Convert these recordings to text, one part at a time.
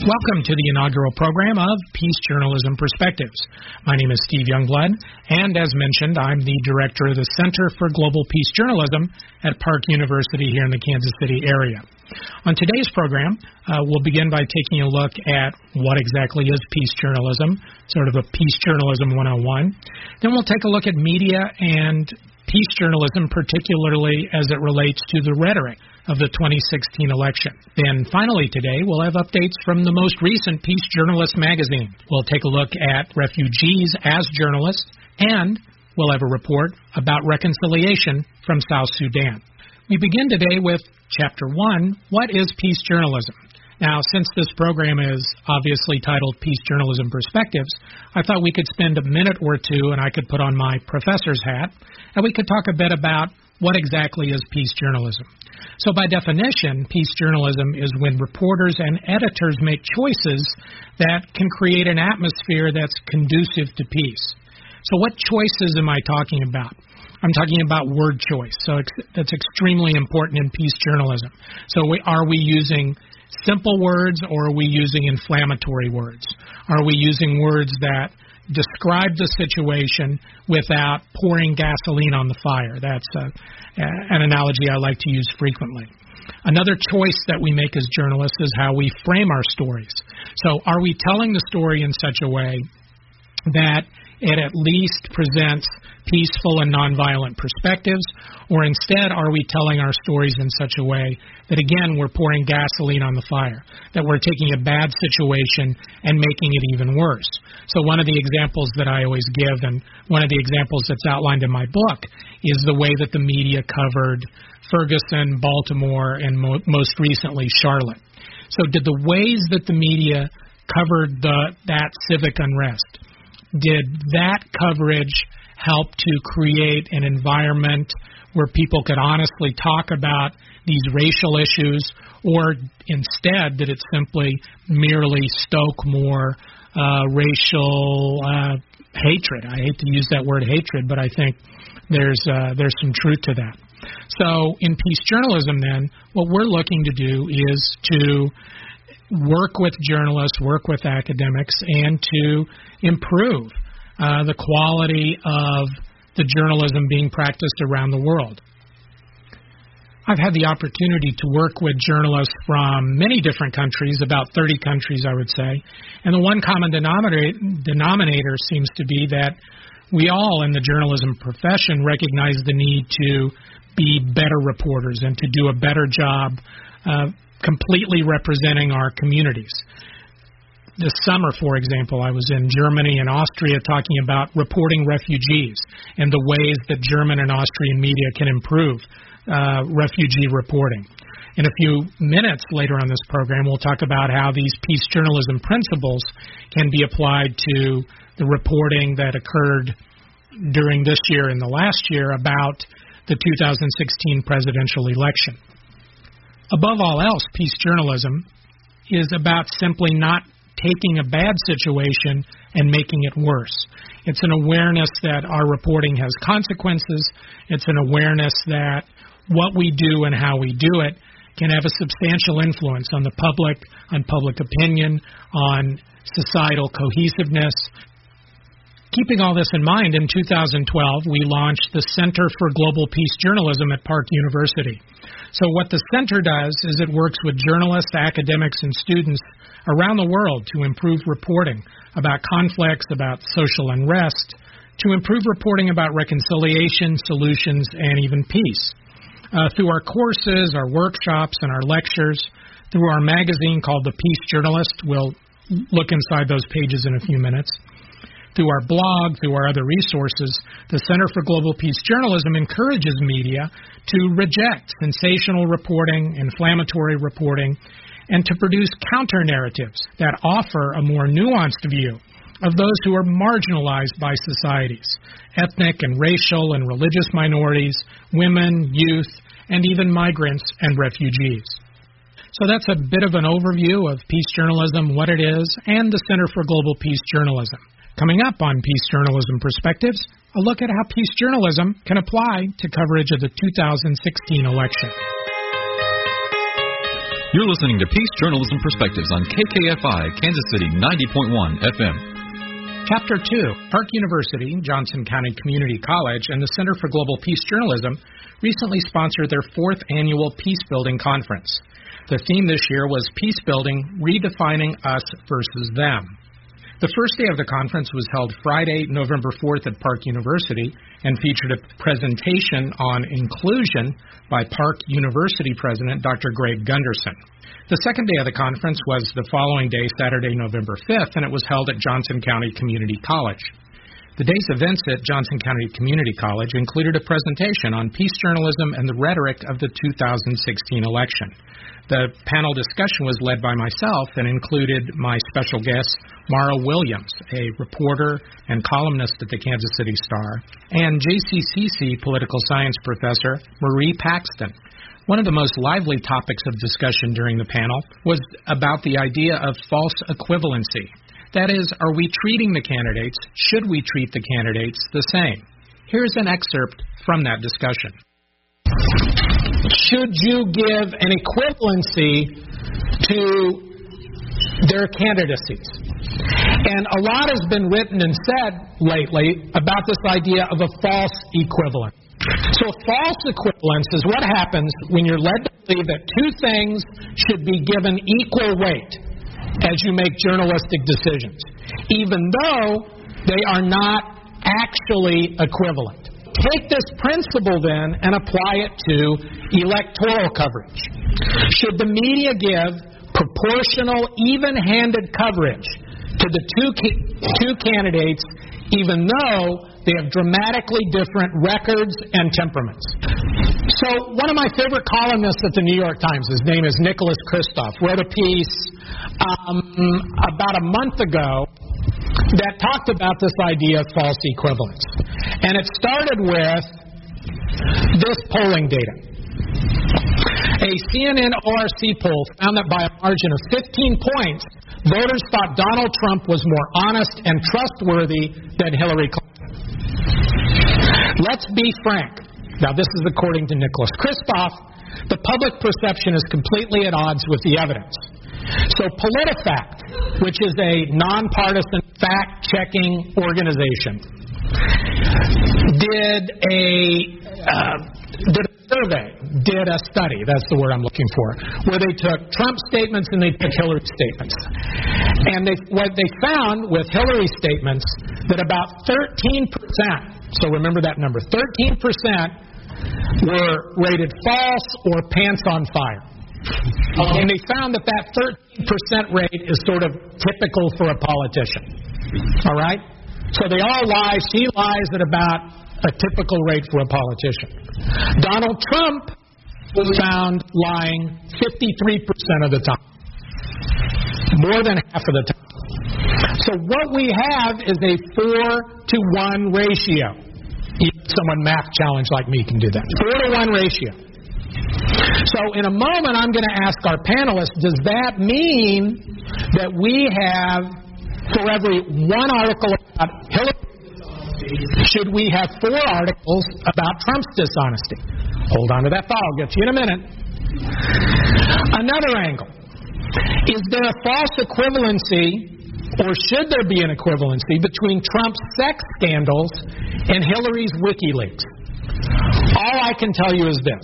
Welcome to the inaugural program of Peace Journalism Perspectives. My name is Steve Youngblood, and as mentioned, I'm the director of the Center for Global Peace Journalism at Park University here in the Kansas City area. On today's program, we'll begin by taking a look at what exactly is peace journalism, sort of a peace journalism 101. Then we'll take a look at media and peace journalism, particularly as it relates to the rhetoric of the 2016 election. Then finally today, we'll have updates from the most recent Peace Journalist magazine. We'll take a look at refugees as journalists, and we'll have a report about reconciliation from South Sudan. We begin today with Chapter 1, What is Peace Journalism? Now, since this program is obviously titled Peace Journalism Perspectives, I thought we could spend a minute or two and I could put on my professor's hat, and we could talk a bit about what exactly is peace journalism. So by definition, peace journalism is when reporters and editors make choices that can create an atmosphere that's conducive to peace. So what choices am I talking about? I'm talking about word choice. So that's extremely important in peace journalism. So are we using simple words, or are we using inflammatory words? Are we using words that describe the situation without pouring gasoline on the fire? That's an analogy I like to use frequently. Another choice that we make as journalists is how we frame our stories. So are we telling the story in such a way that it at least presents peaceful and nonviolent perspectives, or instead are we telling our stories in such a way that, again, we're pouring gasoline on the fire, that we're taking a bad situation and making it even worse? So one of the examples that I always give, and one of the examples that's outlined in my book, is the way that the media covered Ferguson, Baltimore, and most recently Charlotte. So did the ways that the media covered that civic unrest, did that coverage help to create an environment where people could honestly talk about these racial issues, or instead did it simply merely stoke more racial hatred? I hate to use that word hatred, but I think there's some truth to that. So in peace journalism then, what we're looking to do is to work with journalists, work with academics, and to improve the quality of the journalism being practiced around the world. I've had the opportunity to work with journalists from many different countries, about 30 countries, I would say, and the one common denominator seems to be that we all in the journalism profession recognize the need to be better reporters and to do a better job completely representing our communities. This summer, for example, I was in Germany and Austria talking about reporting refugees and the ways that German and Austrian media can improve refugee reporting. In a few minutes later on this program, we'll talk about how these peace journalism principles can be applied to the reporting that occurred during this year and the last year about the 2016 presidential election. Above all else, peace journalism is about simply not taking a bad situation and making it worse. It's an awareness that our reporting has consequences. It's an awareness that what we do and how we do it can have a substantial influence on the public, on public opinion, on societal cohesiveness. Keeping all this in mind, in 2012, we launched the Center for Global Peace Journalism at Park University. So what the center does is it works with journalists, academics, and students around the world to improve reporting about conflicts, about social unrest, to improve reporting about reconciliation, solutions, and even peace. Through our courses, our workshops, and our lectures, through our magazine called The Peace Journalist, we'll look inside those pages in a few minutes, through our blog, through our other resources, the Center for Global Peace Journalism encourages media to reject sensational reporting, inflammatory reporting, and to produce counter-narratives that offer a more nuanced view of those who are marginalized by societies, ethnic and racial and religious minorities, women, youth, and even migrants and refugees. So that's a bit of an overview of peace journalism, what it is, and the Center for Global Peace Journalism. Coming up on Peace Journalism Perspectives, a look at how peace journalism can apply to coverage of the 2016 election. You're listening to Peace Journalism Perspectives on KKFI, Kansas City 90.1 FM. Chapter 2, Park University, Johnson County Community College, and the Center for Global Peace Journalism recently sponsored their 4th annual Peace Building Conference. The theme this year was Peace Building, Redefining Us versus Them. The first day of the conference was held Friday, November 4th at Park University and featured a presentation on inclusion by Park University President Dr. Greg Gunderson. The second day of the conference was the following day, Saturday, November 5th, and it was held at Johnson County Community College. The day's events at Johnson County Community College included a presentation on peace journalism and the rhetoric of the 2016 election. The panel discussion was led by myself and included my special guest, Mara Williams, a reporter and columnist at the Kansas City Star, and JCCC political science professor Marie Paxton. One of the most lively topics of discussion during the panel was about the idea of false equivalency. That is, are we treating the candidates, should we treat the candidates the same? Here's an excerpt from that discussion. Should you give an equivalency to their candidacies? And a lot has been written and said lately about this idea of a false equivalent. So a false equivalence is what happens when you're led to believe that two things should be given equal weight as you make journalistic decisions, even though they are not actually equivalent. Take this principle then and apply it to electoral coverage. Should the media give proportional, even-handed coverage to the two candidates, even though they have dramatically different records and temperaments? So one of my favorite columnists at the New York Times, his name is Nicholas Kristof, wrote a piece about a month ago that talked about this idea of false equivalence. And it started with this polling data. A CNN ORC poll found that by a margin of 15 points, voters thought Donald Trump was more honest and trustworthy than Hillary Clinton. Let's be frank. Now, this is according to Nicholas Kristof. The public perception is completely at odds with the evidence. So PolitiFact, which is a nonpartisan fact-checking organization, did a study, that's the word I'm looking for, where they took Trump statements and they took Hillary statements. And what they found with Hillary statements, that about 13%, so remember that number, 13% were rated false or pants on fire. And they found that 13% rate is sort of typical for a politician. All right? So they all lie. She lies at about a typical rate for a politician. Donald Trump was found lying 53% of the time. More than half of the time. So what we have is a 4-to-1 ratio. Even someone math challenged like me can do that. 4-to-1 ratio. So in a moment, I'm going to ask our panelists, does that mean that we have, for every one article about Hillary dishonesty, should we have 4 articles about Trump's dishonesty? Hold on to that thought. I'll get to you in a minute. Another angle. Is there a false equivalency, or should there be an equivalency, between Trump's sex scandals and Hillary's WikiLeaks? All I can tell you is this.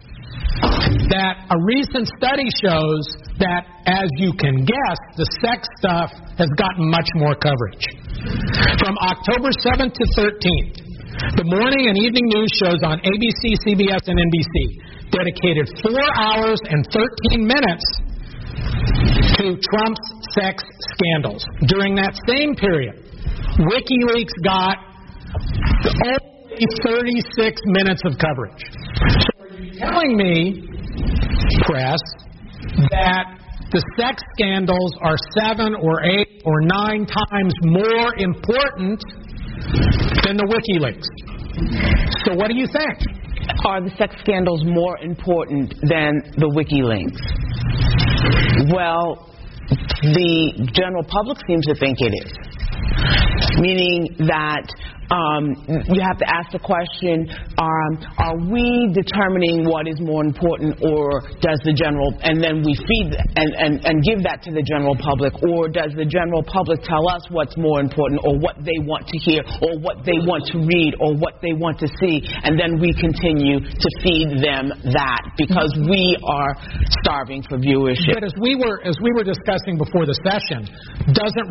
That a recent study shows that, as you can guess, the sex stuff has gotten much more coverage. From October 7th to 13th, the morning and evening news shows on ABC, CBS, and NBC dedicated 4 hours and 13 minutes to Trump's sex scandals. During that same period, WikiLeaks got only 36 minutes of coverage. So are you telling me, press, that the sex scandals are 7 or 8 or 9 times more important than the WikiLeaks? So what do you think? Are the sex scandals more important than the WikiLeaks? Well, the general public seems to think it is. Meaning that you have to ask the question, are we determining what is more important, or does the general, and then we feed and give that to the general public, or does the general public tell us what's more important, or what they want to hear, or what they want to read, or what they want to see, and then we continue to feed them that because we are starving for viewership. But as we were discussing before the session, doesn't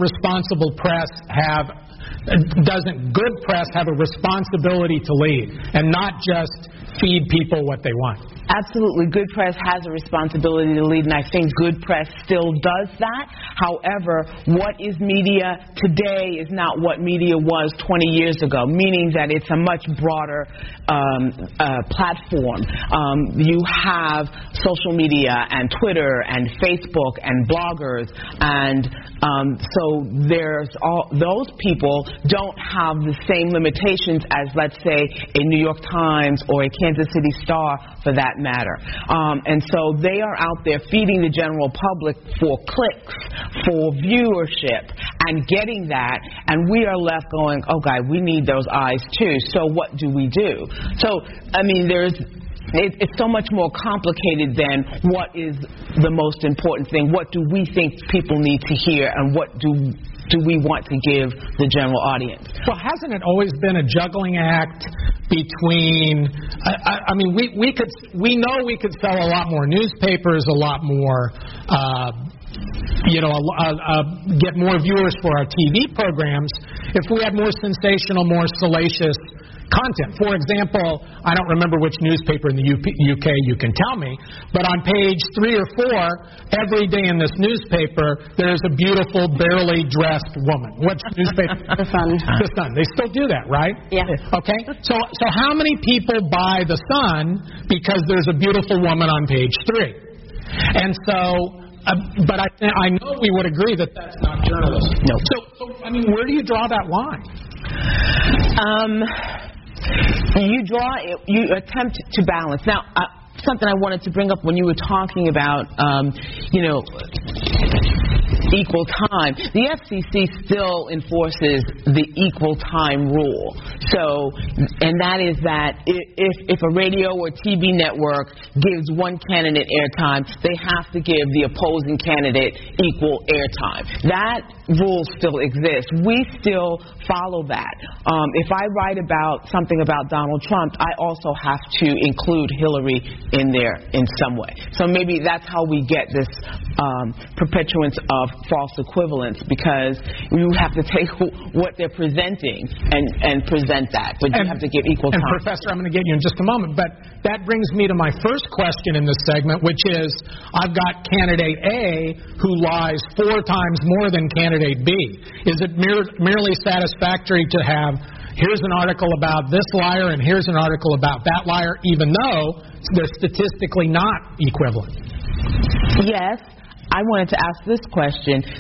good press have a responsibility to lead and not just feed people what they want? Absolutely. Good press has a responsibility to lead, and I think good press still does that. However, what is media today is not what media was 20 years ago, meaning that it's a much broader platform. You have social media and Twitter and Facebook and bloggers, and so there's those people don't have the same limitations as, let's say, a New York Times or a Kansas City Star, for that matter. And so they are out there feeding the general public for clicks, for viewership, and getting that, and we are left going, oh, God, we need those eyes too, so what do we do? So, I mean, it's so much more complicated than what is the most important thing. What do we think people need to hear, and what do we want to give the general audience? Well, hasn't it always been a juggling act between, I mean, we know we could sell a lot more newspapers, a lot more, get more viewers for our TV programs if we had more sensational, more salacious content. For example, I don't remember which newspaper in the UK you can tell me, but on page 3 or 4, every day in this newspaper, there's a beautiful, barely dressed woman. Which newspaper? The Sun. The Sun. They still do that, right? Yeah. Okay. So how many people buy the Sun because there's a beautiful woman on page 3? And so, but I know we would agree that that's not journalism. No. So I mean, where do you draw that line? You attempt to balance. Now, something I wanted to bring up when you were talking about, equal time. The FCC still enforces the equal time rule. So, and that is that if a radio or TV network gives one candidate airtime, they have to give the opposing candidate equal airtime. That rule still exists. We still follow that. If I write about something about Donald Trump, I also have to include Hillary in there in some way. So maybe that's how we get this perpetuance of false equivalence, because you have to take what they're presenting and present that, but you have to give equal time. And Professor, I'm going to get you in just a moment, but that brings me to my first question in this segment, which is, I've got candidate A who lies 4 times more than candidate B. Is it merely satisfactory to have, here's an article about this liar and here's an article about that liar, even though they're statistically not equivalent? Yes. I wanted to ask this question. This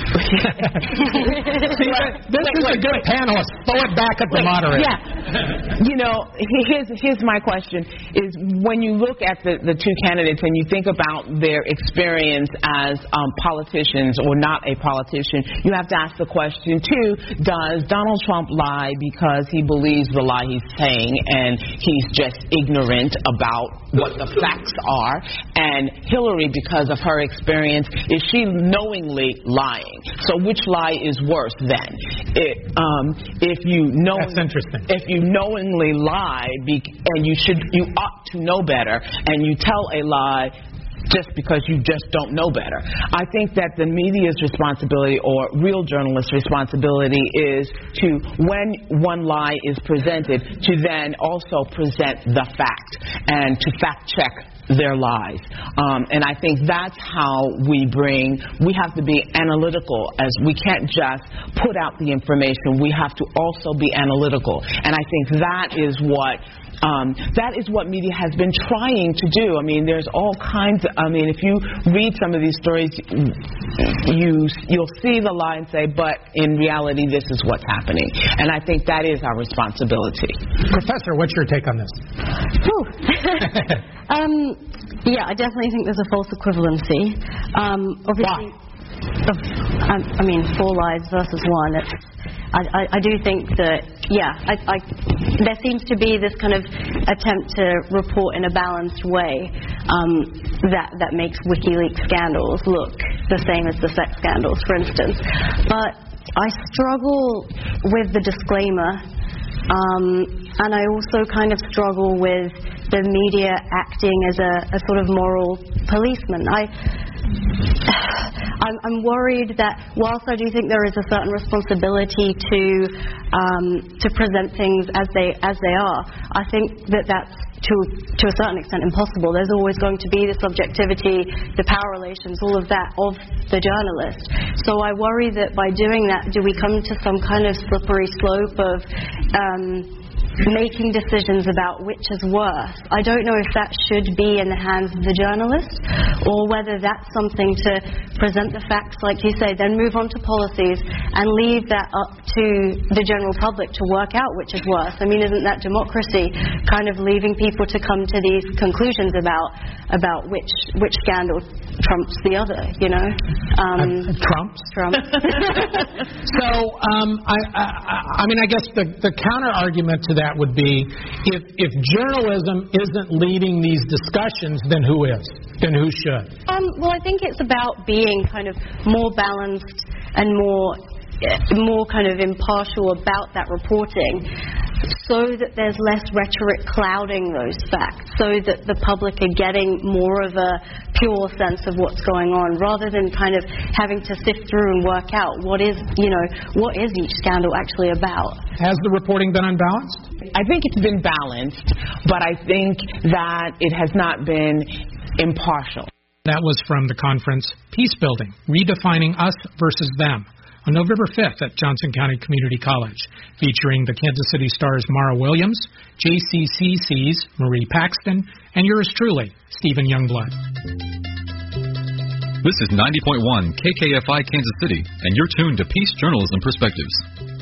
is a good panelist. Throw it back at the moderator. Yeah. Here's my question, is when you look at the two candidates and you think about their experience as politicians or not a politician, you have to ask the question, too, does Donald Trump lie because he believes the lie he's saying and he's just ignorant about what the facts are? And Hillary, because of her experience, is she knowingly lying? So which lie is worse then? If you knowingly lie and you ought to know better, and you tell a lie just because you just don't know better. I think that the media's responsibility, or real journalists' responsibility, is to, when one lie is presented, to then also present the fact and to fact check their lies. And I think that's how we have to be analytical, as we can't just put out the information, we have to also be analytical. And I think that is what media has been trying to do. I mean, there's all kinds of, if you read some of these stories, you'll see the lie and say, but in reality, this is what's happening. And I think that is our responsibility. Professor, what's your take on this? Yeah, I definitely think there's a false equivalency. Obviously, Why? 4 lives versus one. I do think that, there seems to be this kind of attempt to report in a balanced way that makes WikiLeaks scandals look the same as the sex scandals, for instance. But I struggle with the disclaimer, and I also kind of struggle with the media acting as a sort of moral policeman. I'm worried that whilst I do think there is a certain responsibility to present things as they are, I think that that's to a certain extent impossible. There's always going to be the subjectivity, the power relations, all of that of the journalist. So I worry that by doing that, do we come to some kind of slippery slope of making decisions about which is worse? I don't know if that should be in the hands of the journalist, or whether that's something to present the facts, like you say, then move on to policies and leave that up to the general public to work out which is worse. I mean, isn't that democracy, kind of leaving people to come to these conclusions about which scandal trumps the other, you know? Trumps? Trump. So, I guess the counter-argument to that would be, if journalism isn't leading these discussions, then who is? Then who should? Well, I think it's about being kind of more balanced and more kind of impartial about that reporting, so that there's less rhetoric clouding those facts, so that the public are getting more of a pure sense of what's going on, rather than kind of having to sift through and work out what is each scandal actually about. Has the reporting been unbalanced? I think it's been balanced, but I think that it has not been impartial. That was from the conference Peace Building, Redefining Us versus Them, on November 5th at Johnson County Community College, featuring the Kansas City Star's Mara Williams, JCCC's Marie Paxton, and yours truly, Stephen Youngblood. This is 90.1 KKFI Kansas City, and you're tuned to Peace Journalism Perspectives.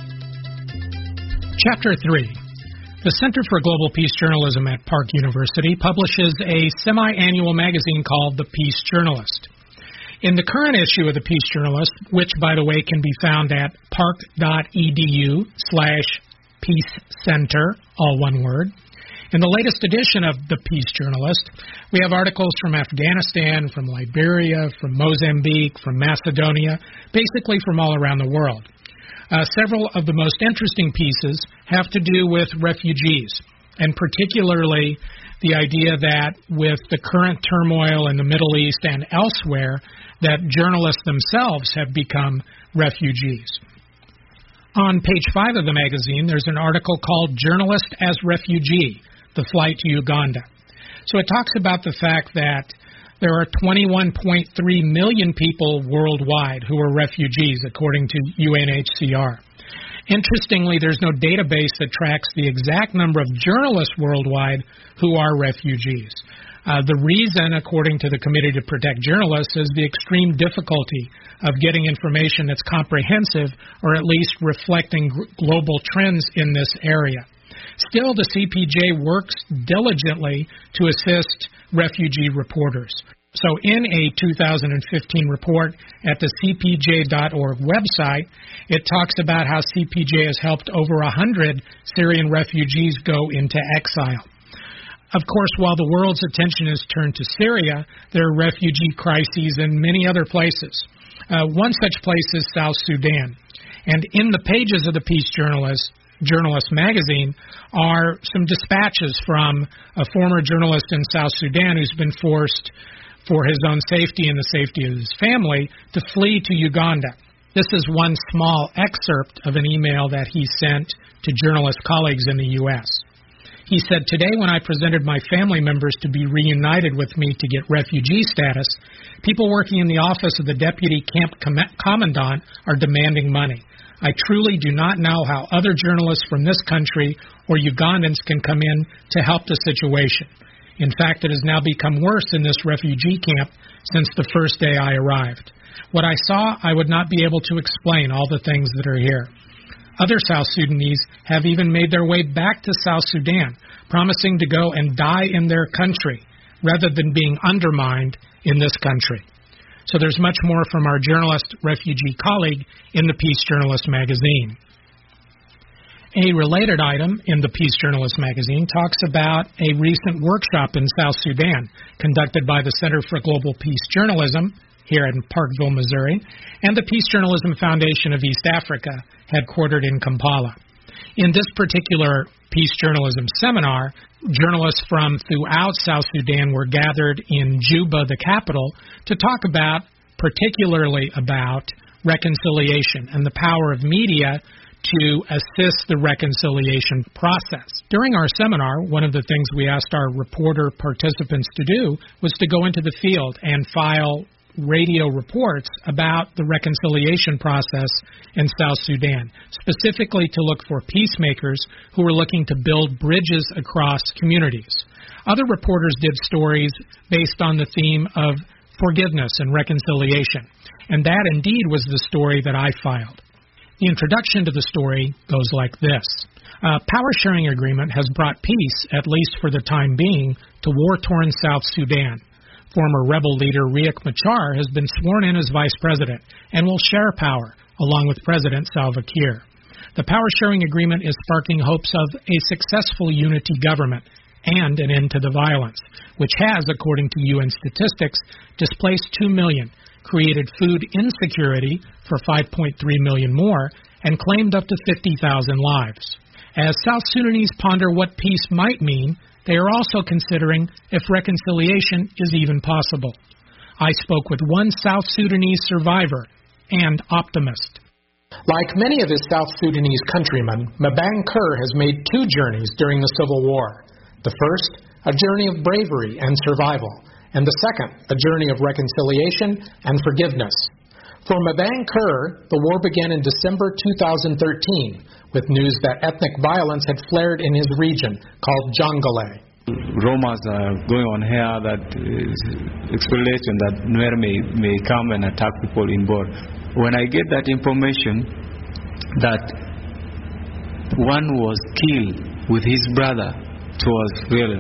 Chapter 3. The Center for Global Peace Journalism at Park University publishes a semi-annual magazine called The Peace Journalist. In the current issue of The Peace Journalist, which, by the way, can be found at park.edu/peacecenter, all one word, in the latest edition of The Peace Journalist, we have articles from Afghanistan, from Liberia, from Mozambique, from Macedonia, basically from all around the world. Several of the most interesting pieces have to do with refugees, and particularly the idea that with the current turmoil in the Middle East and elsewhere, that journalists themselves have become refugees. On page 5 of the magazine, there's an article called Journalist as Refugee, the Flight to Uganda. So it talks about the fact that there are 21.3 million people worldwide who are refugees, according to UNHCR. Interestingly, there's no database that tracks the exact number of journalists worldwide who are refugees. The reason, according to the Committee to Protect Journalists, is the extreme difficulty of getting information that's comprehensive or at least reflecting global trends in this area. Still, the CPJ works diligently to assist refugee reporters. So in a 2015 report at the CPJ.org website, it talks about how CPJ has helped over 100 Syrian refugees go into exile. Of course, while the world's attention is turned to Syria, there are refugee crises in many other places. One such place is South Sudan. And in the pages of the Peace Journalist magazine are some dispatches from a former journalist in South Sudan who's been forced, for his own safety and the safety of his family, to flee to Uganda. This is one small excerpt of an email that he sent to journalist colleagues in the U.S. He said, "Today when I presented my family members to be reunited with me to get refugee status, people working in the office of the deputy camp commandant are demanding money. I truly do not know how other journalists from this country or Ugandans can come in to help the situation. In fact, it has now become worse in this refugee camp since the first day I arrived. What I saw, I would not be able to explain all the things that are here. Other South Sudanese have even made their way back to South Sudan, promising to go and die in their country rather than being undermined in this country." So there's much more from our journalist refugee colleague in the Peace Journalist magazine. A related item in the Peace Journalist magazine talks about a recent workshop in South Sudan conducted by the Center for Global Peace Journalism here in Parkville, Missouri, and the Peace Journalism Foundation of East Africa, headquartered in Kampala. In this particular Peace Journalism seminar, journalists from throughout South Sudan were gathered in Juba, the capital, to talk particularly about reconciliation and the power of media to assist the reconciliation process. During our seminar, one of the things we asked our reporter participants to do was to go into the field and file radio reports about the reconciliation process in South Sudan, specifically to look for peacemakers who were looking to build bridges across communities. Other reporters did stories based on the theme of forgiveness and reconciliation, and that indeed was the story that I filed. The introduction to the story goes like this. A power-sharing agreement has brought peace, at least for the time being, to war-torn South Sudan. Former rebel leader Riek Machar has been sworn in as vice president and will share power, along with President Salva Kiir. The power-sharing agreement is sparking hopes of a successful unity government and an end to the violence, which has, according to UN statistics, displaced 2 million, created food insecurity for 5.3 million more, and claimed up to 50,000 lives. As South Sudanese ponder what peace might mean, they are also considering if reconciliation is even possible. I spoke with one South Sudanese survivor and optimist. Like many of his South Sudanese countrymen, Mabang Kerr has made 2 journeys during the Civil War. The first, a journey of bravery and survival, and the second, a journey of reconciliation and forgiveness. For Mabang Kerr, the war began in December 2013 with news that ethnic violence had flared in his region called Jonglei. Rumors are going on here that speculation that Nuer may come and attack people in Bor. When I get that information that one was killed with his brother, it was really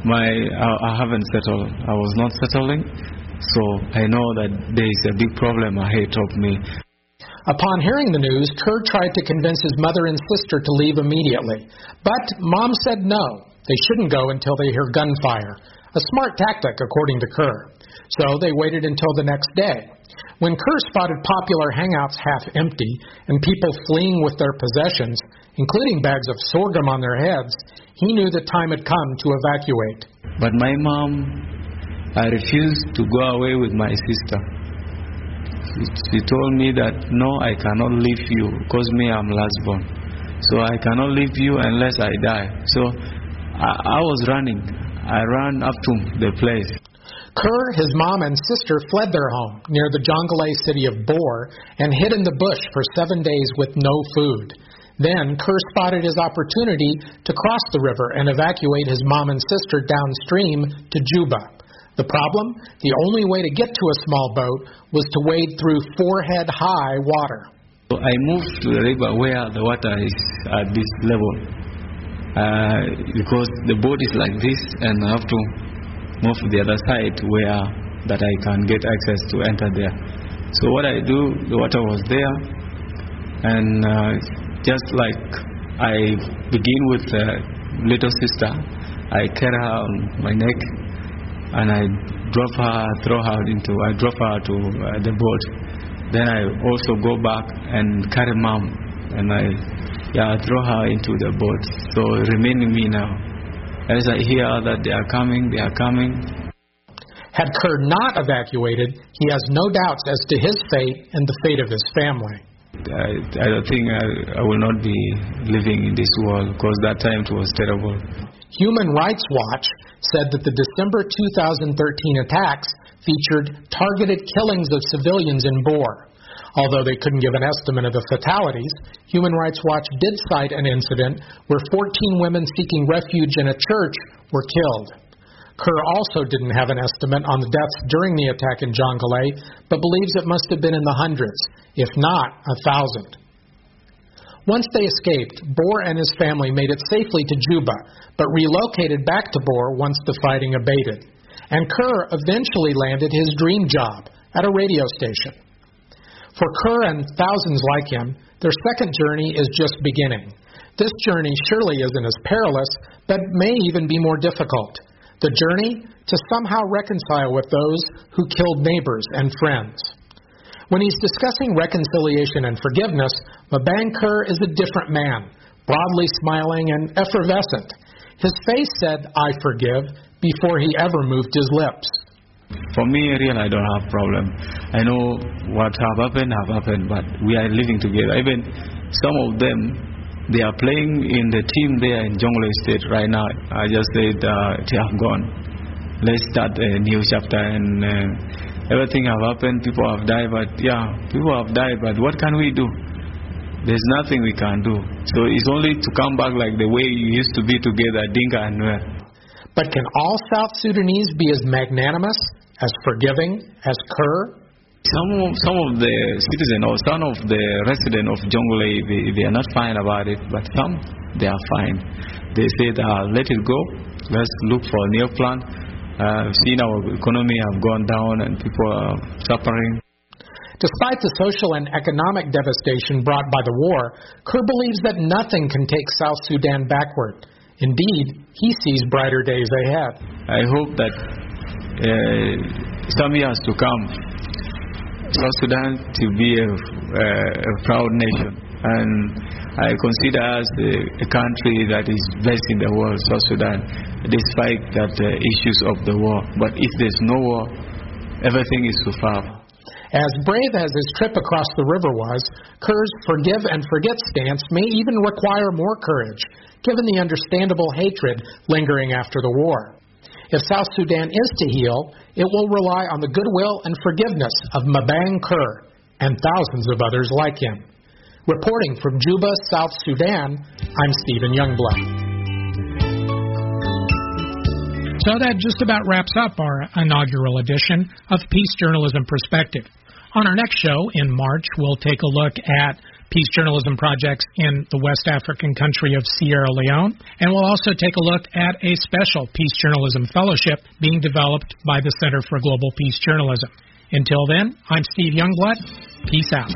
I haven't settled. I was not settling, so I know that there is a big problem ahead of me. Upon hearing the news, Kerr tried to convince his mother and sister to leave immediately. But Mom said no. They shouldn't go until they hear gunfire. A smart tactic, according to Kerr. So they waited until the next day. When Kerr spotted popular hangouts half empty and people fleeing with their possessions, including bags of sorghum on their heads, he knew the time had come to evacuate. But my mom, I refused to go away with my sister. She told me that, no, I cannot leave you because I'm last born. So I cannot leave you unless I die. So I was running. I ran up to the place. Kerr, his mom, and sister fled their home near the Jonglei city of Bor and hid in the bush for 7 days with no food. Then Kerr spotted his opportunity to cross the river and evacuate his mom and sister downstream to Juba. The problem? The only way to get to a small boat was to wade through forehead-high water. So I moved to the river where the water is at this level because the boat is like this and I have to move to the other side where that I can get access to enter there. So what I do, the water was there, and just like I begin with the little sister, I carry her on my neck, and I drop her to the boat. Then I also go back and carry mom, and I throw her into the boat. So remaining me now. As I hear that they are coming. Had Kerr not evacuated, he has no doubts as to his fate and the fate of his family. I don't think I will not be living in this world because that time it was terrible. Human Rights Watch said that the December 2013 attacks featured targeted killings of civilians in Bor. Although they couldn't give an estimate of the fatalities, Human Rights Watch did cite an incident where 14 women seeking refuge in a church were killed. Kerr also didn't have an estimate on the deaths during the attack in Jonglei, but believes it must have been in the hundreds, if not 1,000. Once they escaped, Bor and his family made it safely to Juba, but relocated back to Bor once the fighting abated. And Kerr eventually landed his dream job, at a radio station. For Kerr and thousands like him, their second journey is just beginning. This journey surely isn't as perilous, but may even be more difficult. The journey to somehow reconcile with those who killed neighbors and friends. When he's discussing reconciliation and forgiveness, Mabang Kerr is a different man, broadly smiling and effervescent. His face said, "I forgive," before he ever moved his lips. For me, really, I don't have problem. I know what have happened, but we are living together. Even some of them, they are playing in the team there in Jonglei State right now. I just said, they have gone. Let's start a new chapter, and everything have happened. People have died, but what can we do? There's nothing we can do. So it's only to come back like the way you used to be together, Dinka and Nuer. But can all South Sudanese be as magnanimous, as forgiving as Kerr? Some of the citizens or some of the residents of Jonglei, they are not fine about it, but some, they are fine. They said, let it go. Let's look for a new plan. I've seen our economy have gone down and people are suffering. Despite the social and economic devastation brought by the war, Kerr believes that nothing can take South Sudan backward. Indeed, he sees brighter days ahead. I hope that some years to come, South Sudan to be a proud nation. And I consider us a country that is best in the world, South Sudan, despite that issues of the war. But if there's no war, everything is too far. As brave as his trip across the river was, Kerr's forgive and forget stance may even require more courage, given the understandable hatred lingering after the war. If South Sudan is to heal, it will rely on the goodwill and forgiveness of Mabang Kerr and thousands of others like him. Reporting from Juba, South Sudan, I'm Stephen Youngblood. So that just about wraps up our inaugural edition of Peace Journalism Perspective. On our next show in March, we'll take a look at peace journalism projects in the West African country of Sierra Leone, and we'll also take a look at a special peace journalism fellowship being developed by the Center for Global Peace Journalism. Until then, I'm Steve Youngblood. Peace out.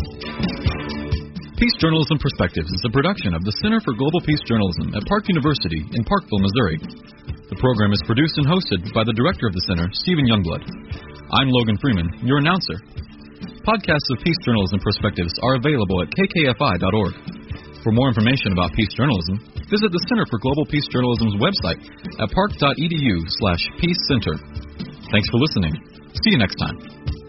Peace Journalism Perspectives is a production of the Center for Global Peace Journalism at Park University in Parkville, Missouri. The program is produced and hosted by the director of the center, Stephen Youngblood. I'm Logan Freeman, your announcer. Podcasts of Peace Journalism Perspectives are available at kkfi.org. For more information about peace journalism, visit the Center for Global Peace Journalism's website at park.edu/peacecenter. Thanks for listening. See you next time.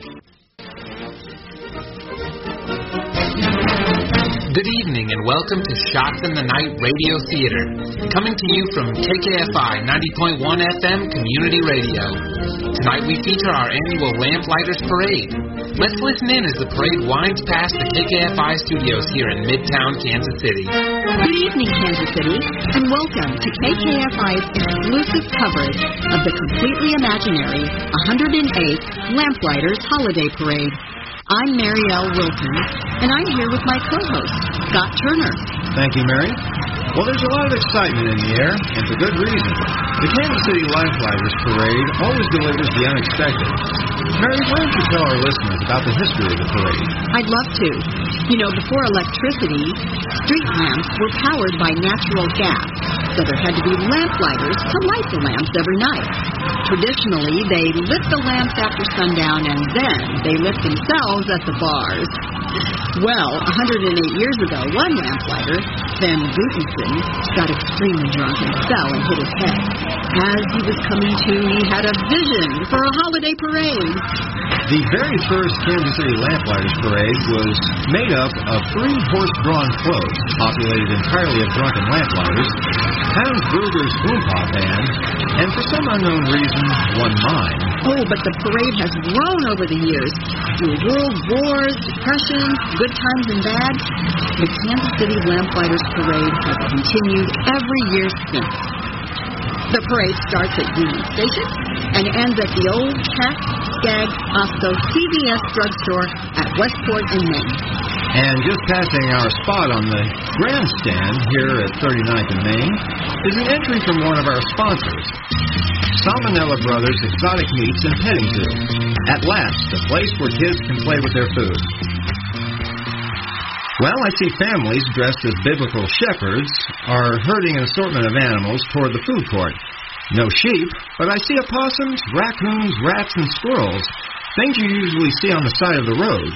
Good evening and welcome to Shots in the Night Radio Theater, coming to you from KKFI 90.1 FM Community Radio. Tonight we feature our annual Lamplighters Parade. Let's listen in as the parade winds past the KKFI studios here in Midtown, Kansas City. Good evening, Kansas City, and welcome to KKFI's exclusive coverage of the completely imaginary 108th Lamplighters Holiday Parade. I'm Marielle Wilson, and I'm here with my co-host, Scott Turner. Thank you, Mary. Well, there's a lot of excitement in the air, and for good reason. The Kansas City Lamplighters Parade always delivers the unexpected. Mary, why don't you tell our listeners about the history of the parade? I'd love to. You know, before electricity, street lamps were powered by natural gas, so there had to be lamplighters to light the lamps every night. Traditionally, they lit the lamps after sundown, and then they lit themselves at the bars. Well, 108 years ago, one lamplighter, Van Buitensen, got extremely drunk and fell and hit his head. As he was coming to, he had a vision for a holiday parade. The very first Kansas City Lamplighters Parade was made up of 3 horse-drawn floats, populated entirely of drunken lamplighters, Hans Gruber's Boompah Band, and for some unknown reason, one mine. Oh, but the parade has grown over the years. Through world wars, depressions, good times and bad, the Kansas City Lamplighters Parade has continued every year since. The parade starts at Union Station and ends at the old Cat Skag Osco CVS drugstore at Westport in Maine. And just passing our spot on the grandstand here at 39th and Main is an entry from one of our sponsors. Salmonella Brothers Exotic Meats and Petting Zoo. At last, a place where kids can play with their food. Well, I see families dressed as biblical shepherds are herding an assortment of animals toward the food court. No sheep, but I see opossums, raccoons, rats, and squirrels, things you usually see on the side of the road.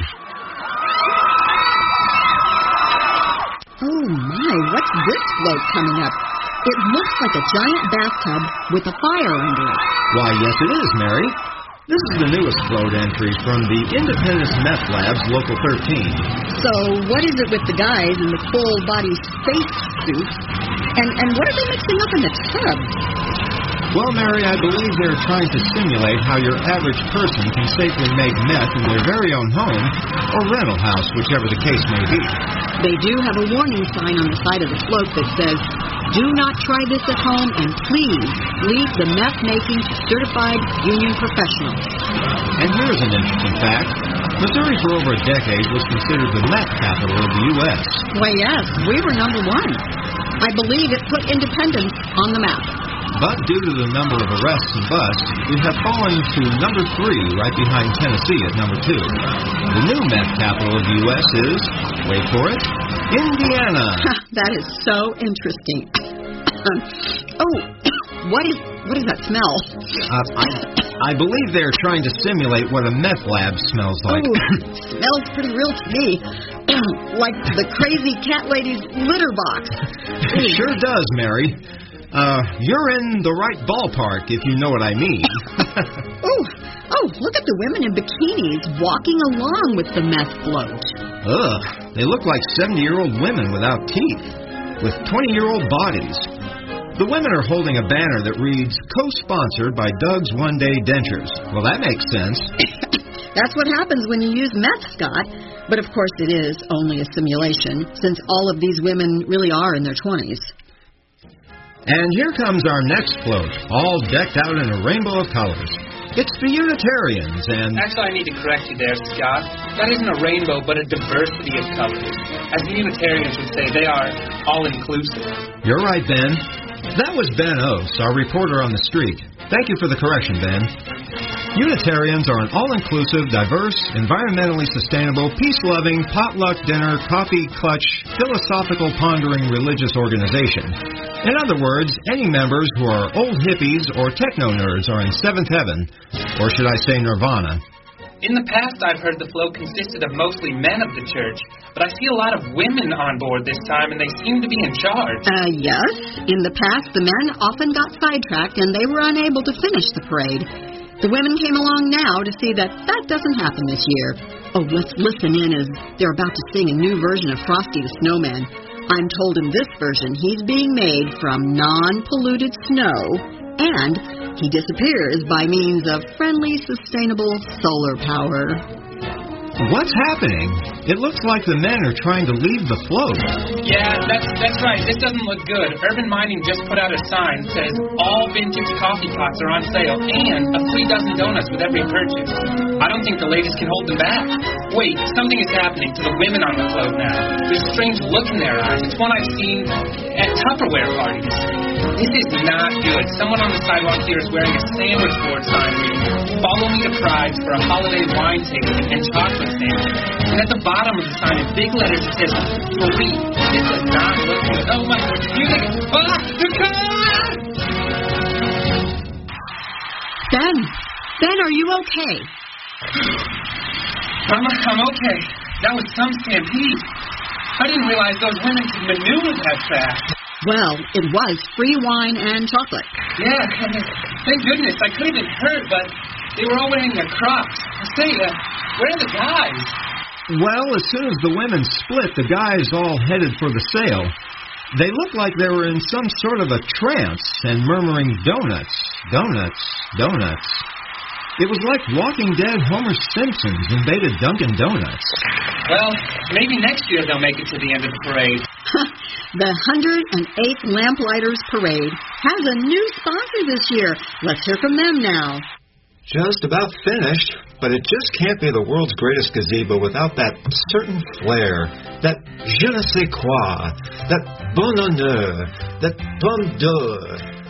Oh my, what's this float coming up? It looks like a giant bathtub with a fire under it. Why, yes it is, Mary. This is the newest float entry from the Independence Meth Labs, Local 13. So what is it with the guys in the full-body space suits? And what are they mixing up in the tub? Well, Mary, I believe they're trying to simulate how your average person can safely make meth in their very own home or rental house, whichever the case may be. They do have a warning sign on the side of the float that says, "Do not try this at home, and please leave the meth making to certified union professionals." And here's an interesting fact. Missouri for over a decade was considered the meth capital of the U.S. Why, yes, we were number one. I believe it put Independence on the map. But due to the number of arrests and busts, we have fallen to number 3, right behind Tennessee at number 2. The new meth capital of the U.S. is, wait for it, Indiana. That is so interesting. What is that smell? I believe they're trying to simulate what a meth lab smells like. Smells pretty real to me. Like the crazy cat lady's litter box. It sure does, Mary. You're in the right ballpark, if you know what I mean. Oh, look at the women in bikinis walking along with the meth float. Ugh, they look like 70-year-old women without teeth, with 20-year-old bodies. The women are holding a banner that reads, "Co-sponsored by Doug's One Day Dentures." Well, that makes sense. That's what happens when you use meth, Scott. But of course it is only a simulation, since all of these women really are in their 20s. And here comes our next float, all decked out in a rainbow of colors. It's the Unitarians, and... Actually, I need to correct you there, Scott. That isn't a rainbow, but a diversity of colors. As the Unitarians would say, they are all-inclusive. You're right, Ben. That was Ben Oates, our reporter on the street. Thank you for the correction, Ben. Unitarians are an all-inclusive, diverse, environmentally sustainable, peace-loving, potluck dinner, coffee clutch, philosophical pondering religious organization. In other words, any members who are old hippies or techno-nerds are in seventh heaven, or should I say nirvana. In the past, I've heard the float consisted of mostly men of the church, but I see a lot of women on board this time, and they seem to be in charge. Yes. In the past, the men often got sidetracked, and they were unable to finish the parade. The women came along now to see that doesn't happen this year. Oh, let's listen in as they're about to sing a new version of Frosty the Snowman. I'm told in this version he's being made from non-polluted snow, and he disappears by means of friendly, sustainable solar power. What's happening? It looks like the men are trying to leave the float. Yeah, that's right. This doesn't look good. Urban Mining just put out a sign that says all vintage coffee pots are on sale and a free dozen donuts with every purchase. I don't think the ladies can hold them back. Wait, something is happening to the women on the float now. There's a strange look in their eyes. It's one I've seen at Tupperware parties. This is not good. Someone on the sidewalk here is wearing a sandwich board sign reading, "Follow me to Pride's for a holiday wine tasting and chocolate sandwich." And at the bottom of the sign in big letters it says, "Free." This does not look good. Oh my God. Music. The car! Ben, are you okay? I'm okay. That was some stampede. I didn't realize those women could maneuver that fast. Well, it was free wine and chocolate. Yeah, thank goodness. I could have been hurt, but they were all wearing their Crocs. Say, where are the guys? Well, as soon as the women split, the guys all headed for the sale. They looked like they were in some sort of a trance and murmuring, "Donuts, donuts, donuts." It was like Walking Dead Homer Simpson's invaded Dunkin' Donuts. Well, maybe next year they'll make it to the end of the parade. The 108th Lamplighters Parade has a new sponsor this year. Let's hear from them now. Just about finished, but it just can't be the world's greatest gazebo without that certain flair, that je ne sais quoi, that bon honneur, that pomme d'or,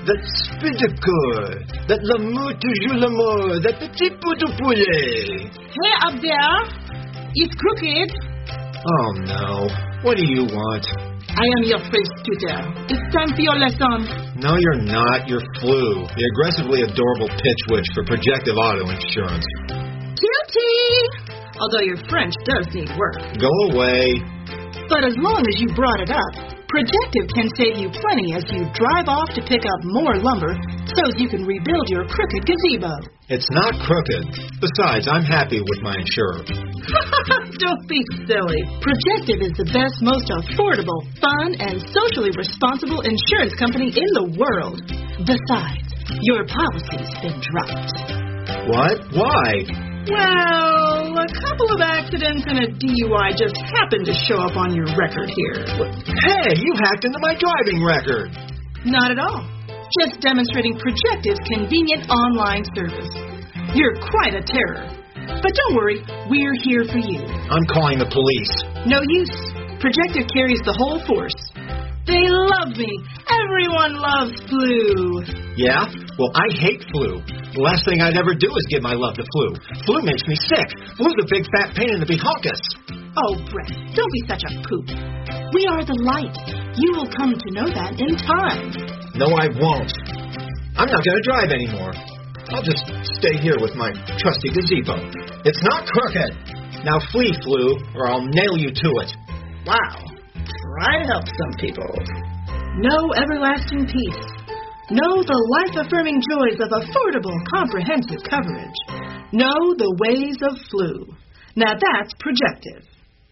that Spinnaker, that l'amour toujours l'amour, that petit bout de poulet. Hey, up there. It's Crooked. Oh, no. What do you want? I am your French tutor. It's time for your lesson. No, you're not. You're Flu, the aggressively adorable pitch witch for Projective Auto Insurance. Guilty! Although your French does need work. Go away. But as long as you brought it up, Projective can save you plenty as you drive off to pick up more lumber so you can rebuild your crooked gazebo. It's not crooked. Besides, I'm happy with my insurer. Don't be silly. Projective is the best, most affordable, fun, and socially responsible insurance company in the world. Besides, your policy's been dropped. What? Why? Well, a couple of accidents and a DUI just happened to show up on your record here. Hey, you hacked into my driving record. Not at all. Just demonstrating Projective's convenient online service. You're quite a terror. But don't worry, we're here for you. I'm calling the police. No use. Projective carries the whole force. They love me. Everyone loves Flu. Yeah? Well, I hate Flu. The last thing I'd ever do is give my love to Flu. Flu makes me sick. Flu's a big fat pain in the behunkus. Oh, Brett, don't be such a poop. We are the light. You will come to know that in time. No, I won't. I'm not going to drive anymore. I'll just stay here with my trusty gazebo. It's not crooked. Now flee, Flu, or I'll nail you to it. Wow. Try to help some people. Know everlasting peace. Know the life-affirming joys of affordable, comprehensive coverage. Know the ways of Flu. Now that's Projective.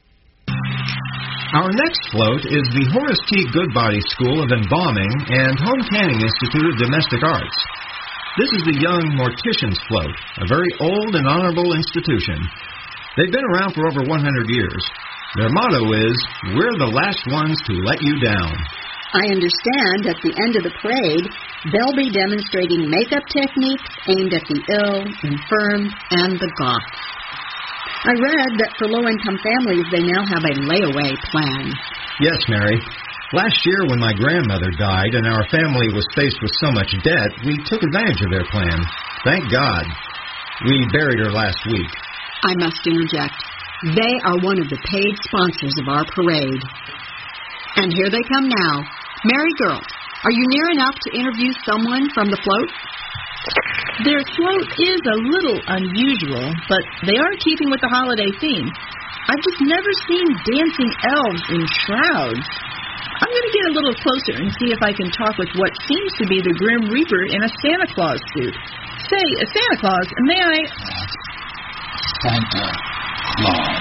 Our next float is the Horace T. Goodbody School of Embalming and Home Canning Institute of Domestic Arts. This is the Young Morticians Float, a very old and honorable institution. They've been around for over 100 years. Their motto is, "We're the last ones to let you down." I understand at the end of the parade, they'll be demonstrating makeup techniques aimed at the ill, infirm, and the goths. I read that for low-income families, they now have a layaway plan. Yes, Mary. Last year when my grandmother died and our family was faced with so much debt, we took advantage of their plan. Thank God. We buried her last week. I must interject. They are one of the paid sponsors of our parade. And here they come now. Mary Girl, are you near enough to interview someone from the float? Their float is a little unusual, but they are keeping with the holiday theme. I've just never seen dancing elves in shrouds. I'm going to get a little closer and see if I can talk with what seems to be the Grim Reaper in a Santa Claus suit. Say, Santa Claus, may I... Santa Claus,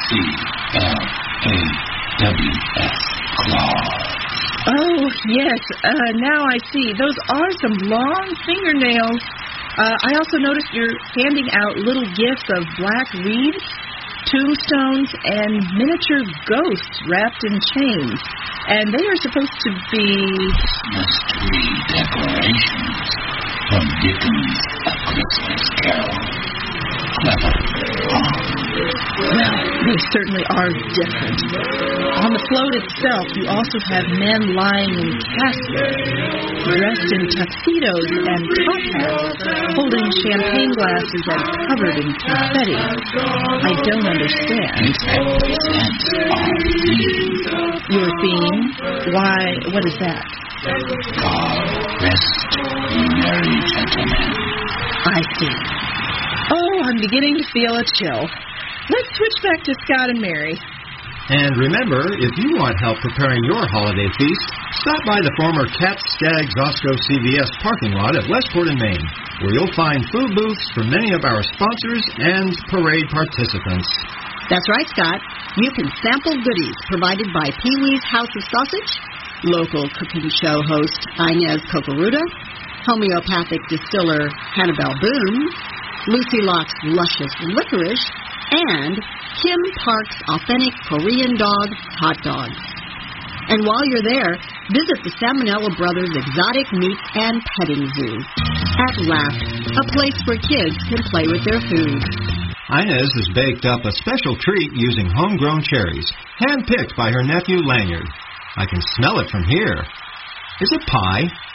C-L-A-W-S, Claus. Oh, yes, now I see. Those are some long fingernails. I also noticed you're handing out little gifts of black reeds, tombstones, and miniature ghosts wrapped in chains. And they are supposed to be... mystery decorations from Dickens' A Christmas Carol. Clever, huh? Well, they certainly are different. On the float itself, you also have men lying in caskets, dressed in tuxedos and top hats, holding champagne glasses and covered in confetti. I don't understand. It represents our theme. Your theme? Why, what is that? God rest ye merry gentlemen. I see. Oh, I'm beginning to feel a chill. Let's switch back to Scott and Mary. And remember, if you want help preparing your holiday feast, stop by the former Cat Skaggs Osco CVS parking lot at Westport and Maine, where you'll find food booths for many of our sponsors and parade participants. That's right, Scott. You can sample goodies provided by Pee-wee's House of Sausage, local cooking show host Inez Cocaruda, homeopathic distiller Hannibal Boone, Lucy Locke's luscious licorice, and Kim Park's authentic Korean dog hot dogs. And while you're there, visit the Salmonella Brothers Exotic Meat and Petting Zoo. At last, a place where kids can play with their food. Inez has baked up a special treat using homegrown cherries, hand-picked by her nephew Lanyard. I can smell it from here. Is it pie?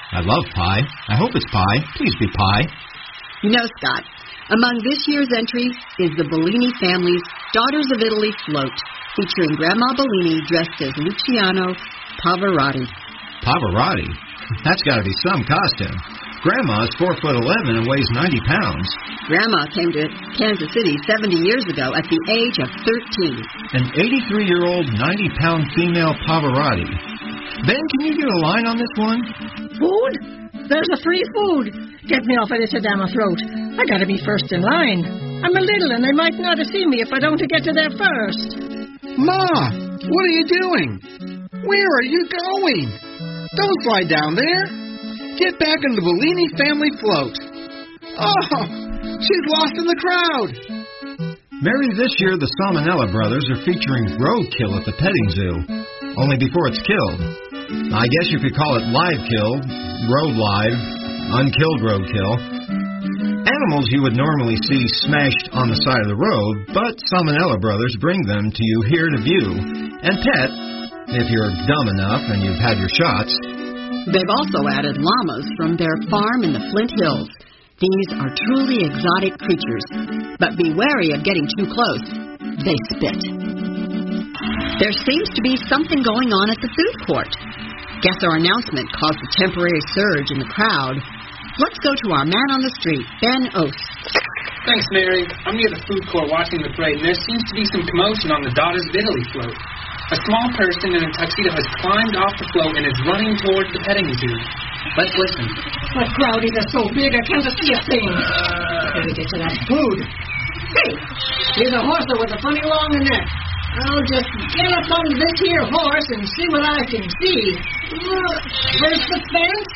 I love pie. I hope it's pie. Please be pie. You know, Scott, among this year's entries is the Bellini family's Daughters of Italy float, featuring Grandma Bellini dressed as Luciano Pavarotti. Pavarotti? That's got to be some costume. Grandma is 4'11" and weighs 90 pounds. Grandma came to Kansas City 70 years ago at the age of 13. An 83-year-old, 90-pound female Pavarotti. Ben, can you get a line on this one? Food? There's a free food. Get me off of this damn throat. I gotta be first in line. I'm a little and they might not have seen me if I don't get to there first. Ma, what are you doing? Where are you going? Don't slide down there. Get back in the Bellini family float. Oh, she's lost in the crowd. Mary, this year the Salmonella brothers are featuring roadkill at the petting zoo. Only before it's killed. I guess you could call it live kill, road live, unkilled roadkill. Animals you would normally see smashed on the side of the road, but Salmonella brothers bring them to you here to view and pet, if you're dumb enough and you've had your shots. They've also added llamas from their farm in the Flint Hills. These are truly exotic creatures, but be wary of getting too close. They spit. There seems to be something going on at the food court. Guess our announcement caused a temporary surge in the crowd. Let's go to our man on the street, Ben Ost. Thanks, Mary. I'm near the food court watching the parade, and there seems to be some commotion on the Daughters of Italy float. A small person in a tuxedo has climbed off the float and is running towards the petting zoo. Let's listen. The crowdies are so big I can't see a thing. Gotta get to that food. Hey, here's a horse with a funny long neck. I'll just get up on this here horse and see what I can see. Where's the fence?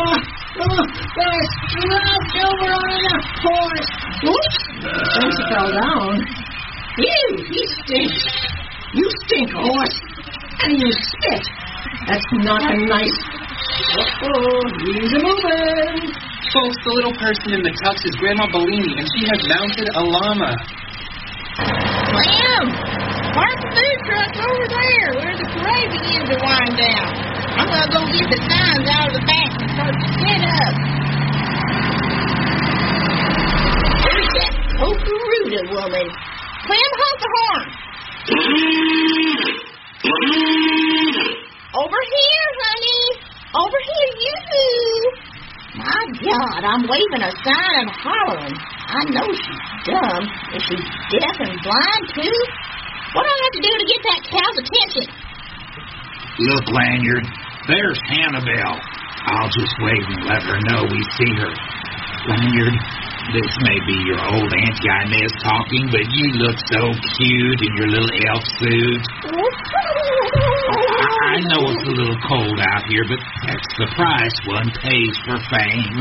There's over on the horse. Oops, the fence fell down. Ew, he stinks. You stink, horse. And you spit. That's not a nice... he's a-moving. Folks, the little person in the tux is Grandma Bellini, and she has mounted a llama. Ma'am, park the food truck over there where the parade begins to wind down. I'm going to go get the signs out of the back and start to set up. Where's that Pokeruda woman? Clem, hold the horn. Over here, honey. Over here, you. My God, I'm waving a sign and hollering. I know she's dumb. Is she deaf and blind, too? What do I have to do to get that cow's attention? Look, Lanyard, there's Hannibal. I'll just wave and let her know we see her. Lanyard, this may be your old Auntie Inez talking, but you look so cute in your little elf suit. I know it's a little cold out here, but that's the price one pays for fame.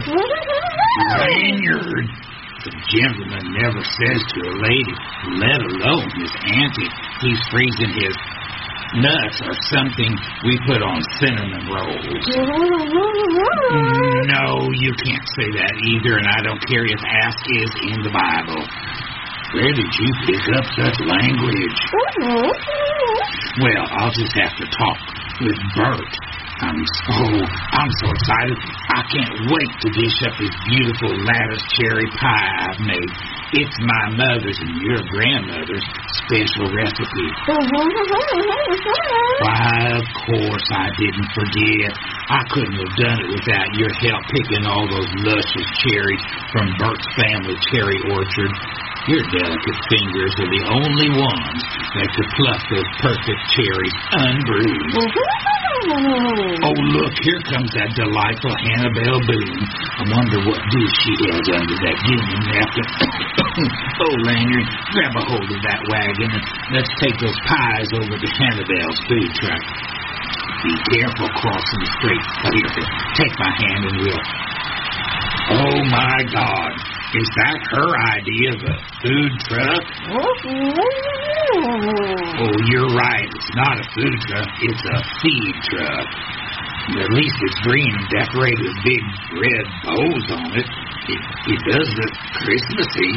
Lanyard, the gentleman never says to a lady, let alone his auntie, he's freezing his nuts or something we put on cinnamon rolls. No, you can't say that either, and I don't care if ask is in the Bible. Where did you pick up such language? Well, I'll just have to talk with Bert. I'm so excited. I can't wait to dish up this beautiful lattice cherry pie I've made. It's my mother's and your grandmother's special recipe. Why, of course I didn't forget. I couldn't have done it without your help picking all those luscious cherries from Bert's family cherry orchard. Your delicate fingers are the only ones that could pluck those perfect cherries unbruised. Oh, look, here comes that delightful Hannibal Boone. I wonder what dish she has under that gingham napkin. Oh, Lanyard, grab a hold of that wagon and let's take those pies over to Hannibal's food truck. Be careful crossing the street. Oh, here, take my hand and we'll... Oh, my God. Is that her idea of a food truck? Oh, you're right. It's not a food truck. It's a feed truck. At least it's green and decorated with big red bows on it. It does look Christmassy.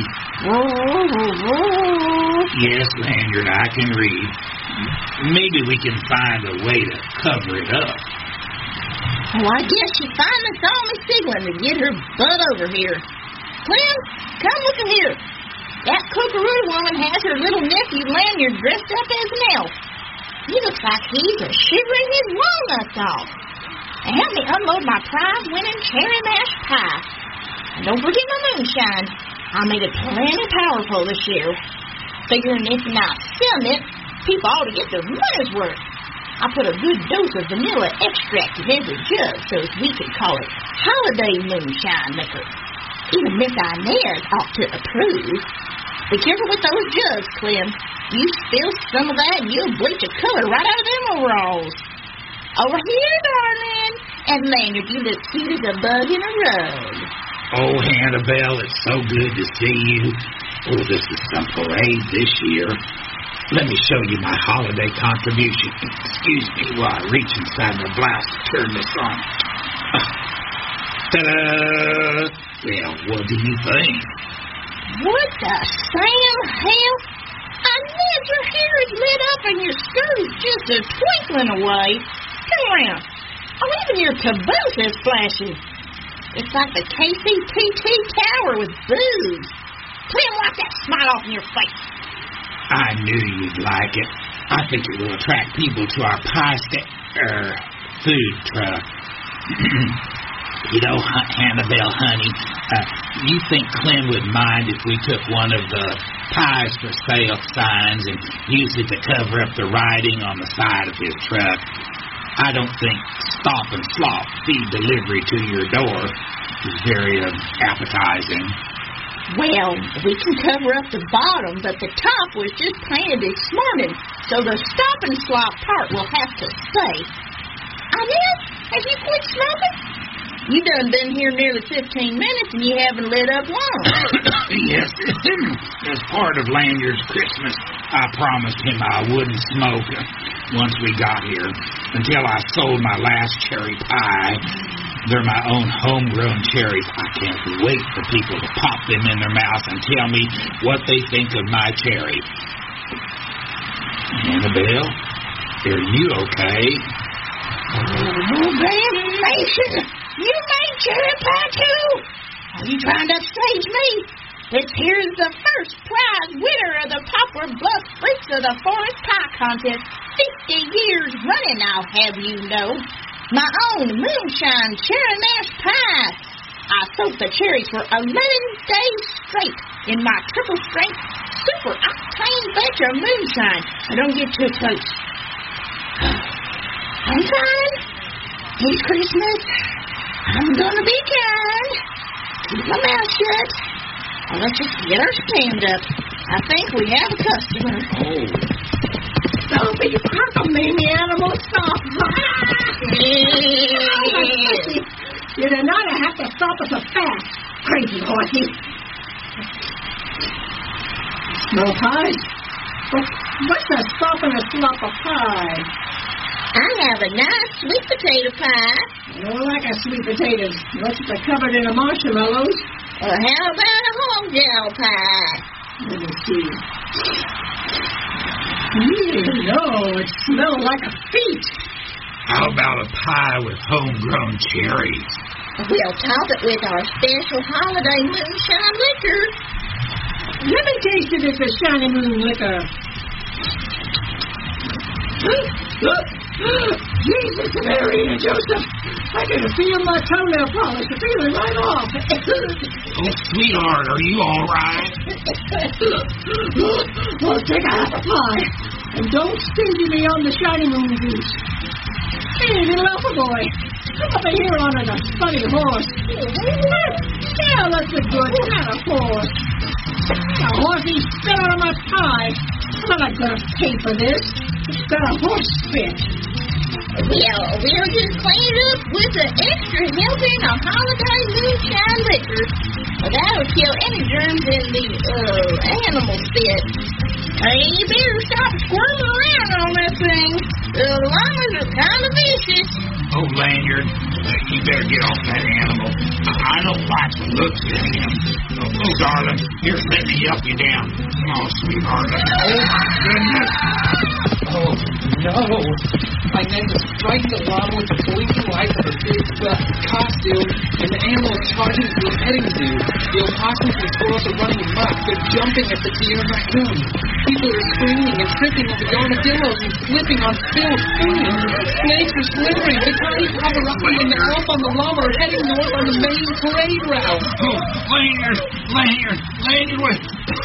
Yes, Lanyard, I can read. Maybe we can find a way to cover it up. Oh, I guess she finally saw me signaling to get her butt over here. Clem, come look here. That kookaroo woman has her little nephew Lanyard dressed up as an elf. He looks like he's shivering his walnuts off. And help me unload my prize-winning cherry mash pie. And don't forget my moonshine. I made it plenty powerful this year. Figuring if you're not selling it, people ought to get their money's worth. I put a good dose of vanilla extract in every jug so we could call it holiday moonshine liquor. Even Miss Inez ought to approve. Be careful with those jugs, Clem. You spill some of that and you'll bleach the color right out of them overalls. Over here, darling. And Lanyard, you look cute as a bug in a rug. Oh, Hannibal, it's so good to see you. Oh, this is some parade this year. Let me show you my holiday contribution. Excuse me while I reach inside my blouse to turn this on. Ta-da! Well, what do you think? What the Sam hell? Inez, your hair is lit up and your skirt is just a twinkling away. Come around. Oh, even your caboose is flashing. It's like the KCPT tower with boobs. Clem, wipe that smile off in your face. I knew you'd like it. I think it will attract people to our food truck. You know, Hannibal, honey, you think Clem would mind if we took one of the pies for sale signs and used it to cover up the writing on the side of his truck? I don't think Stop and Slop feed delivery to your door is very appetizing. Well, we can cover up the bottom, but the top was just painted this morning, so the Stop and Slop part will have to stay. Inez, have you quit smoking? You done been here nearly 15 minutes and you haven't lit up long. Yes. As part of Lanyard's Christmas, I promised him I wouldn't smoke once we got here until I sold my last cherry pie. They're my own homegrown cherries. I can't wait for people to pop them in their mouths and tell me what they think of my cherry. Annabelle, are you okay? Oh, damnation! You made cherry pie, too? Are you trying to upstage me? This here's the first prize winner of the Poplar Bluff Freaks of the Forest Pie Contest. 50 years running, I'll have you know. My own moonshine cherry mash pie. I soaked the cherries for 11 days straight in my triple strength, super octane batch of moonshine. Now don't get too close. I'm fine. It's Christmas. I'm gonna be kind. Keep my mouth shut. Now let's just get our stand up. I think we have a customer. Oh. Don't be cracking me, me animal. Stop. You did not have to stop us so fast. Crazy horsey. Smell pies? What's a stop and a slop of pie? I have a nice sweet potato pie. I don't like a sweet potatoes. What's it covered in a marshmallows? Or how about a home gel pie? Let me see. No, it smells like a feast. How about a pie with homegrown cherries? We'll top it with our special holiday moonshine liquor. Let me taste it as a shiny moon liquor. Jesus, Mary and Joseph, I can feel my toenail polish feeling right off. Oh, sweetheart, are you all right? Well, take a half a pie, and don't stingy me on the shiny moon juice. Hey, little alpha boy, come up here on a funny horse. Yeah, that's a good kind of horse. Now, horsey, spit out of my pie. I'm not going to pay for this. It's got a horse spit. Well, we'll just clean it up with an extra helping of holiday moonshine liquor. Well, that'll kill any germs in the animal spit. Hey, you better stop squirming around on that thing. The llamas are kind of vicious. Oh, Lanyard, you better get off that animal. I don't like the looks of him. Oh, darling, here, let me help you down. Oh, sweetheart. Oh, my goodness. Oh, no. I meant to strike the llama with the blinking lights of her big costume, and the animal is charging to a petting zoo. The opossums and squirrels are running amok. They're jumping at the deer and raccoon. People are screaming and tripping over the armadillos and slipping on spilled food. Snakes are slithering. The tiny paparazzi and the elf on the llama are heading north on the main parade route. Oh, lay here.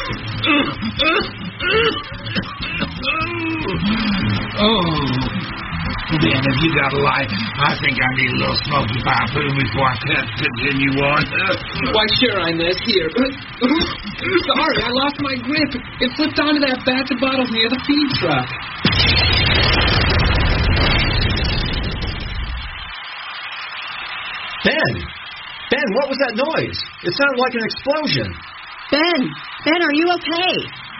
Oh, man, if you got a light, I think I need a little smoky pie food before I continue on. Why, sure, Inez. Here. Sorry, I lost my grip. It flipped onto that batch of bottles near the feed truck. Ben, what was that noise? It sounded like an explosion. Ben, are you okay?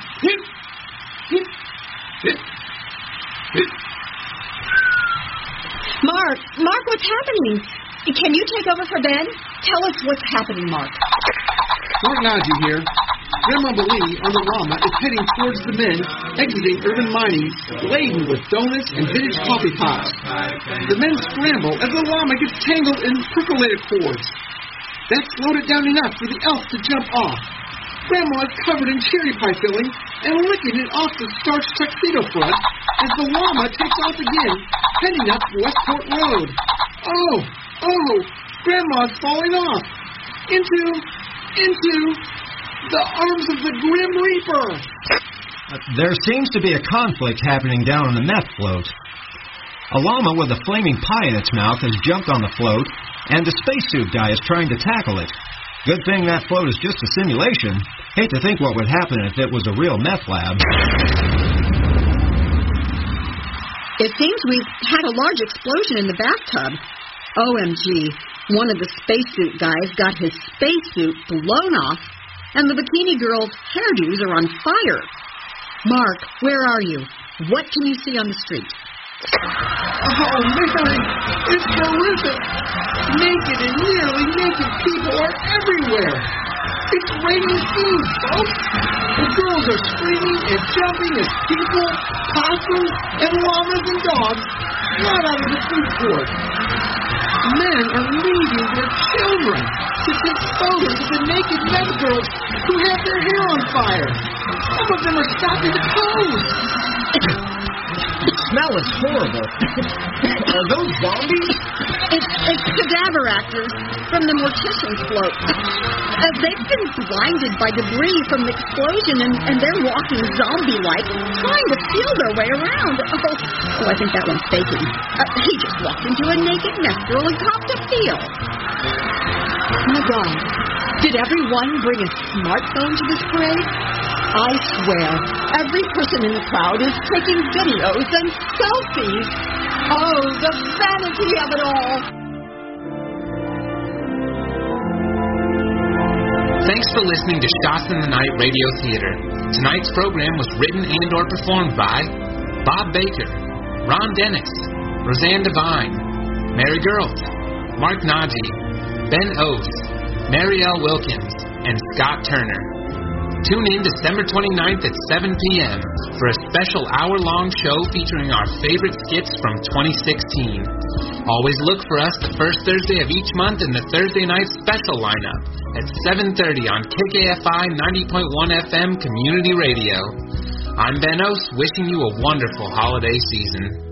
Mark, what's happening? Can you take over for Ben? Tell us what's happening, Mark. Mark Naji here. Grandma Beli on the llama is heading towards the men exiting urban mining, laden with donuts and vintage coffee pots. The men scramble as the llama gets tangled in percolator cords. That slowed it down enough for the elf to jump off. Grandma is covered in cherry pie filling and licking it off the starched tuxedo front as the llama takes off again, heading up Westport Road. Oh, Grandma's falling off into the arms of the Grim Reaper. There seems to be a conflict happening down on the meth float. A llama with a flaming pie in its mouth has jumped on the float, and the spacesuit guy is trying to tackle it. Good thing that float is just a simulation. Hate to think what would happen if it was a real meth lab. It seems we've had a large explosion in the bathtub. OMG, one of the spacesuit guys got his spacesuit blown off, and the bikini girl's hairdos are on fire. Mark, where are you? What can you see on the street? Oh, man, it's horrific. Naked and nearly naked people are everywhere. It's raining food, folks. The girls are screaming and jumping as people, possums, and llamas and dogs flood out of the food court. Men are leaving their children to take photos of the naked meth girls who have their hair on fire. Some of them are stopping to pose. The smell is horrible. Are those zombies? It's cadaver actors from the mortician's float. They've been blinded by debris from the explosion, and they're walking zombie-like, trying to feel their way around. Oh, I think that one's faking. He just walked into a naked meth girl and copped a feel. Oh, my God. Did everyone bring a smartphone to this parade? I swear, every person in the crowd is taking videos and selfies. Oh, the vanity of it all. Thanks for listening to Shots in the Night Radio Theater. Tonight's program was written and or performed by Bob Baker, Ron Dennis, Roseanne Devine, Mary Girlt, Mark Naji, Ben Oates, Mary L. Wilkins, and Scott Turner. Tune in December 29th at 7 p.m. for a special hour-long show featuring our favorite skits from 2016. Always look for us the first Thursday of each month in the Thursday night special lineup at 7:30 on KKFI 90.1 FM Community Radio. I'm Ben Oates, wishing you a wonderful holiday season.